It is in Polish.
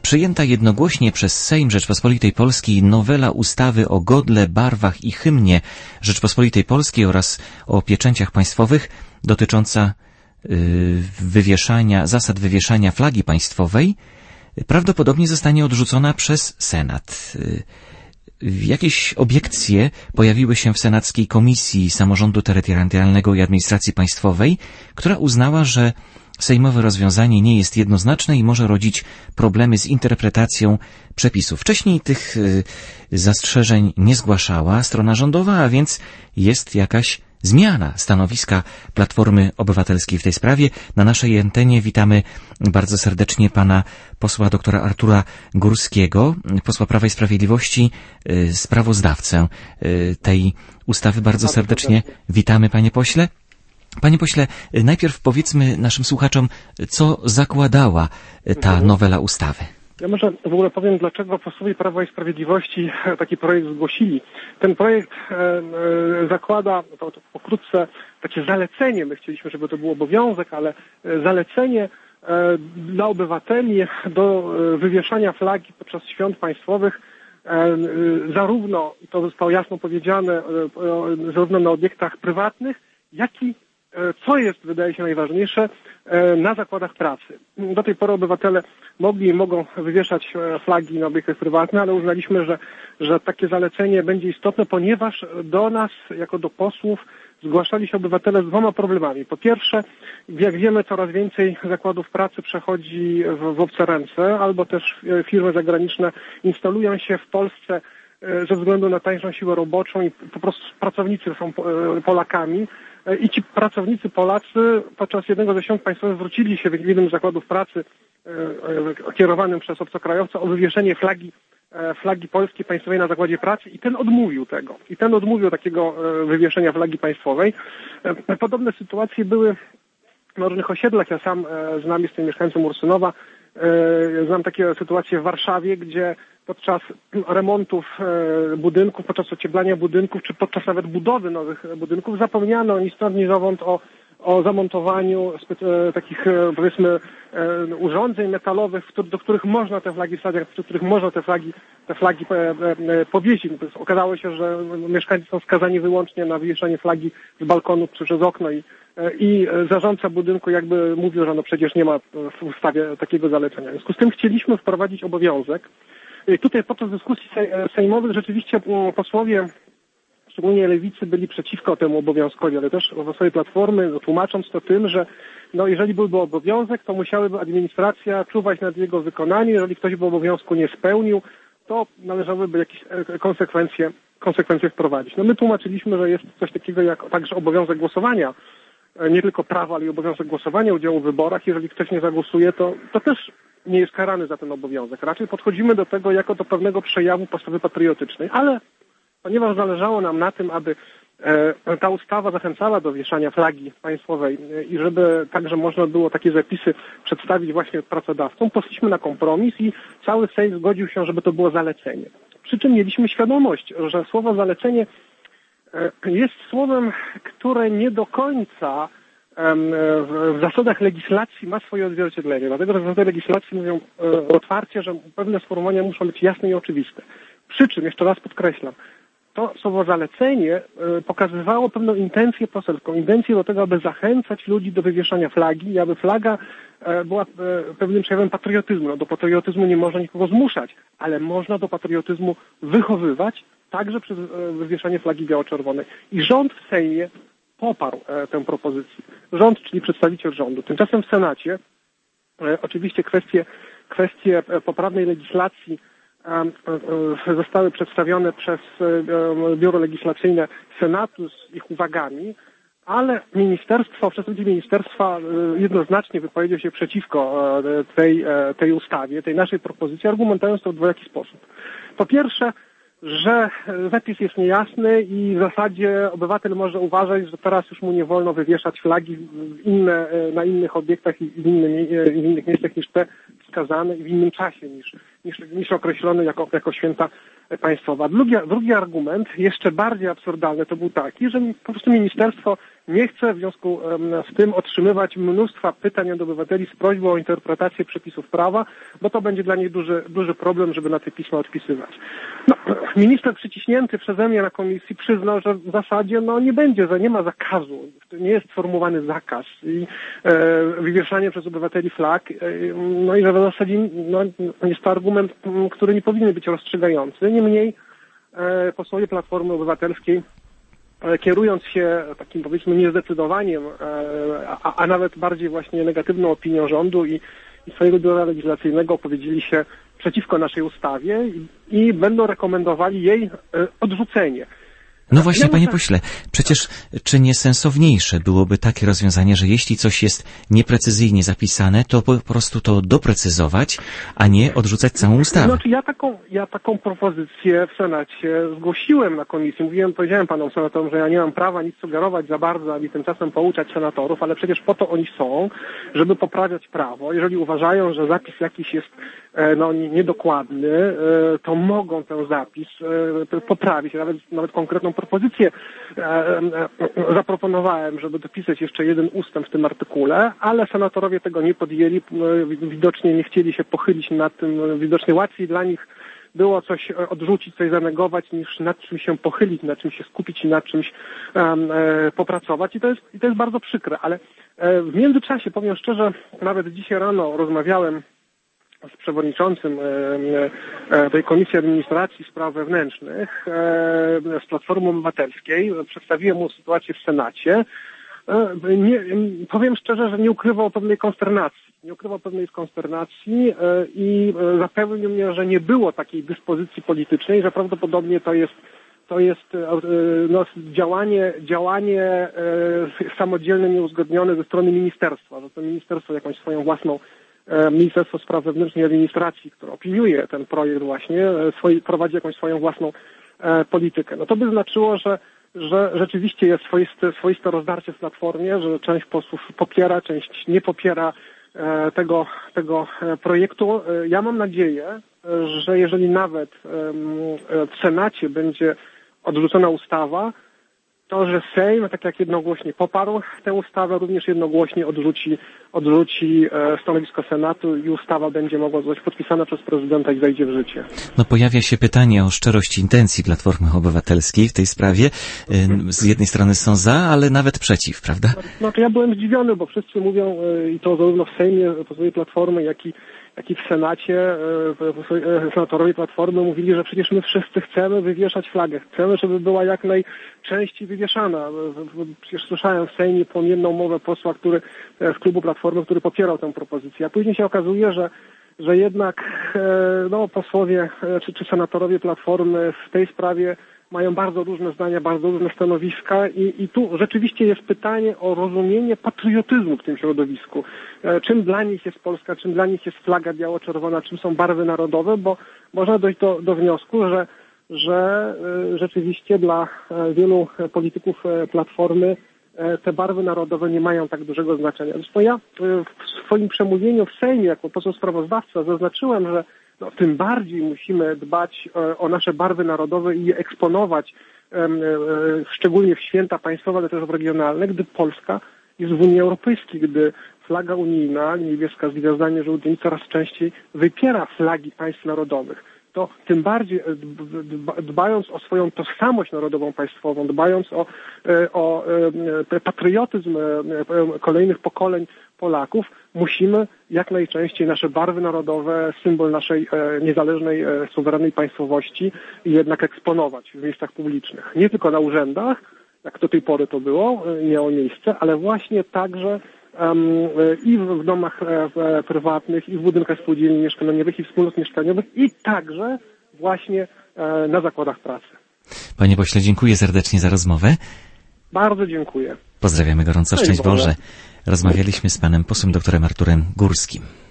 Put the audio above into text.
Przyjęta jednogłośnie przez Sejm Rzeczpospolitej Polskiej nowela ustawy o godle, barwach i hymnie Rzeczpospolitej Polskiej oraz o pieczęciach państwowych dotycząca zasad wywieszania flagi państwowej prawdopodobnie zostanie odrzucona przez Senat. Jakieś obiekcje pojawiły się w Senackiej Komisji Samorządu Terytorialnego i Administracji Państwowej, która uznała, że sejmowe rozwiązanie nie jest jednoznaczne i może rodzić problemy z interpretacją przepisów. Wcześniej tych zastrzeżeń nie zgłaszała strona rządowa, a więc jest jakaś zmiana stanowiska Platformy Obywatelskiej w tej sprawie. Na naszej antenie witamy bardzo serdecznie pana posła doktora Artura Górskiego, posła Prawa i Sprawiedliwości, sprawozdawcę tej ustawy. Bardzo serdecznie witamy, panie pośle. Panie pośle, najpierw powiedzmy naszym słuchaczom, co zakładała ta nowela ustawy. Ja może w ogóle powiem, dlaczego posłowie Prawa i Sprawiedliwości taki projekt zgłosili. Ten projekt zakłada, to pokrótce, takie zalecenie, my chcieliśmy, żeby to był obowiązek, ale zalecenie dla obywateli do wywieszania flagi podczas świąt państwowych, zarówno, i to zostało jasno powiedziane, zarówno na obiektach prywatnych, jak i, co jest, wydaje się, najważniejsze, na zakładach pracy. Do tej pory obywatele mogli i mogą wywieszać flagi na obiektach prywatnych, ale uznaliśmy, że takie zalecenie będzie istotne, ponieważ do nas, jako do posłów, zgłaszali się obywatele z dwoma problemami. Po pierwsze, jak wiemy, coraz więcej zakładów pracy przechodzi w obce ręce, albo też firmy zagraniczne instalują się w Polsce ze względu na tańszą siłę roboczą i po prostu pracownicy są Polakami. I ci pracownicy Polacy podczas jednego ze świąt państwowych zwrócili się w jednym z zakładów pracy kierowanym przez obcokrajowca o wywieszenie flagi polskiej państwowej na zakładzie pracy i ten odmówił tego. I ten odmówił takiego wywieszenia flagi państwowej. Podobne sytuacje były na różnych osiedlach. Ja sam znam, jestem mieszkańcem Ursynowa. Znam takie sytuacje w Warszawie, gdzie podczas remontów budynków, podczas ocieplania budynków, czy podczas nawet budowy nowych budynków zapomniano ni stąd, ni zowąd o zamontowaniu takich, powiedzmy, urządzeń metalowych, do których można te flagi wsadzić, do których można te flagi powiesić. Okazało się, że mieszkańcy są skazani wyłącznie na wywieszanie flagi z balkonu czy przez okno i zarządca budynku jakby mówił, że no przecież nie ma w ustawie takiego zalecenia. W związku z tym chcieliśmy wprowadzić obowiązek. I tutaj podczas dyskusji sejmowych rzeczywiście posłowie, szczególnie Lewicy, byli przeciwko temu obowiązkowi, ale też swojej Platformy, tłumacząc to tym, że no jeżeli byłby obowiązek, to musiałaby administracja czuwać nad jego wykonaniem. Jeżeli ktoś by obowiązku nie spełnił, to należałoby jakieś konsekwencje wprowadzić. No my tłumaczyliśmy, że jest coś takiego jak także obowiązek głosowania, nie tylko prawo, ale i obowiązek głosowania, udziału w wyborach. Jeżeli ktoś nie zagłosuje, to też nie jest karany za ten obowiązek. Raczej podchodzimy do tego jako do pewnego przejawu postawy patriotycznej, ale ponieważ zależało nam na tym, aby ta ustawa zachęcała do wieszania flagi państwowej i żeby także można było takie zapisy przedstawić właśnie pracodawcom, poszliśmy na kompromis i cały Sejm zgodził się, żeby to było zalecenie. Przy czym mieliśmy świadomość, że słowo zalecenie jest słowem, które nie do końca w zasadach legislacji ma swoje odzwierciedlenie. Dlatego, że zasady legislacji mówią otwarcie, że pewne sformułowania muszą być jasne i oczywiste. Przy czym, jeszcze raz podkreślam, to słowo zalecenie pokazywało pewną intencję poselską, intencję do tego, aby zachęcać ludzi do wywieszania flagi i aby flaga była pewnym przejawem patriotyzmu. No, do patriotyzmu nie można nikogo zmuszać, ale można do patriotyzmu wychowywać także przez wywieszanie flagi biało-czerwonej. I rząd w Sejmie poparł tę propozycję. Rząd, czyli przedstawiciel rządu. Tymczasem w Senacie oczywiście kwestie poprawnej legislacji zostały przedstawione przez Biuro Legislacyjne Senatu z ich uwagami, ale przedstawiciel ministerstwa jednoznacznie wypowiedział się przeciwko tej ustawie, tej naszej propozycji, argumentując to w dwojaki sposób. Po pierwsze, że zapis jest niejasny i w zasadzie obywatel może uważać, że teraz już mu nie wolno wywieszać flagi na innych obiektach i w innych miejscach niż te wskazane i w innym czasie niż określone jako święta państwowe. Drugi argument, jeszcze bardziej absurdalny, to był taki, że po prostu ministerstwo Nie chcę w związku z tym otrzymywać mnóstwa pytań od obywateli z prośbą o interpretację przepisów prawa, bo to będzie dla nich duży problem, żeby na te pisma odpisywać. Minister przyciśnięty przeze mnie na komisji przyznał, że w zasadzie nie ma zakazu, nie jest sformułowany zakaz i wywieszanie przez obywateli flag, i że w zasadzie jest to argument, który nie powinien być rozstrzygający. Niemniej posłowie Platformy Obywatelskiej, kierując się takim, powiedzmy, niezdecydowaniem, a nawet bardziej właśnie negatywną opinią rządu i swojego biura legislacyjnego, opowiedzieli się przeciwko naszej ustawie i będą rekomendowali jej odrzucenie. No właśnie, panie pośle, przecież czy nie sensowniejsze byłoby takie rozwiązanie, że jeśli coś jest nieprecyzyjnie zapisane, to po prostu to doprecyzować, a nie odrzucać całą ustawę? Znaczy ja taką propozycję w Senacie zgłosiłem na komisji. Powiedziałem panom senatorom, że ja nie mam prawa nic sugerować za bardzo, ani tymczasem pouczać senatorów, ale przecież po to oni są, żeby poprawiać prawo. Jeżeli uważają, że zapis jakiś jest niedokładny, to mogą ten zapis poprawić. Nawet konkretną propozycję zaproponowałem, żeby dopisać jeszcze jeden ustęp w tym artykule, ale senatorowie tego nie podjęli. Widocznie nie chcieli się pochylić nad tym. Widocznie łatwiej dla nich było coś odrzucić, coś zanegować, niż nad czymś się pochylić, nad czymś się skupić i nad czymś popracować. I to jest bardzo przykre. Ale w międzyczasie, powiem szczerze, nawet dzisiaj rano rozmawiałem z przewodniczącym tej Komisji Administracji i Spraw Wewnętrznych z Platformy Obywatelskiej. Przedstawiłem mu sytuację w Senacie. Powiem szczerze, że nie ukrywał pewnej konsternacji. I zapewnił mnie, że nie było takiej dyspozycji politycznej, że prawdopodobnie to jest działanie samodzielne, nieuzgodnione ze strony ministerstwa, że to ministerstwo jakąś swoją własną Ministerstwo Spraw Wewnętrznych i Administracji, które opiniuje ten projekt właśnie, prowadzi jakąś swoją własną politykę. To by znaczyło, że rzeczywiście jest swoiste rozdarcie w Platformie, że część posłów popiera, część nie popiera tego projektu. Ja mam nadzieję, że jeżeli nawet w Senacie będzie odrzucona ustawa, to, że Sejm, tak jak jednogłośnie poparł tę ustawę, również jednogłośnie odrzuci stanowisko Senatu i ustawa będzie mogła zostać podpisana przez prezydenta i wejdzie w życie. Pojawia się pytanie o szczerość intencji Platformy Obywatelskiej w tej sprawie. Z jednej strony są za, ale nawet przeciw, prawda? To ja byłem zdziwiony, bo wszyscy mówią, i to zarówno w Sejmie, posłowie Platformy, jak i w Senacie, senatorowie Platformy mówili, że przecież my wszyscy chcemy wywieszać flagę. Chcemy, żeby była jak najczęściej wywieszana. Przecież słyszałem w Sejmie płomienną mowę posła, z klubu Platformy, który popierał tę propozycję. A później się okazuje, że jednak posłowie czy senatorowie Platformy w tej sprawie mają bardzo różne zdania, bardzo różne stanowiska i tu rzeczywiście jest pytanie o rozumienie patriotyzmu w tym środowisku. Czym dla nich jest Polska, czym dla nich jest flaga biało-czerwona, czym są barwy narodowe, bo można dojść do wniosku, że rzeczywiście dla wielu polityków Platformy te barwy narodowe nie mają tak dużego znaczenia. Zresztą ja w swoim przemówieniu w Sejmie jako poseł sprawozdawca zaznaczyłem, że tym bardziej musimy dbać o nasze barwy narodowe i je eksponować, szczególnie w święta państwowe, ale też regionalne, gdy Polska jest w Unii Europejskiej, gdy flaga unijna, niebieska z gwiazdami żółtymi, coraz częściej wypiera flagi państw narodowych. To tym bardziej dbając o swoją tożsamość narodową państwową, dbając o patriotyzm kolejnych pokoleń Polaków, musimy jak najczęściej nasze barwy narodowe, symbol naszej niezależnej, suwerennej państwowości jednak eksponować w miejscach publicznych. Nie tylko na urzędach, jak do tej pory to było, miało miejsce, ale właśnie także i w domach prywatnych, i w budynkach spółdzielni mieszkaniowych, i wspólnot mieszkaniowych, i także właśnie na zakładach pracy. Panie pośle, dziękuję serdecznie za rozmowę. Bardzo dziękuję. Pozdrawiamy gorąco, szczęść Boże. Rozmawialiśmy z panem posłem doktorem Arturem Górskim.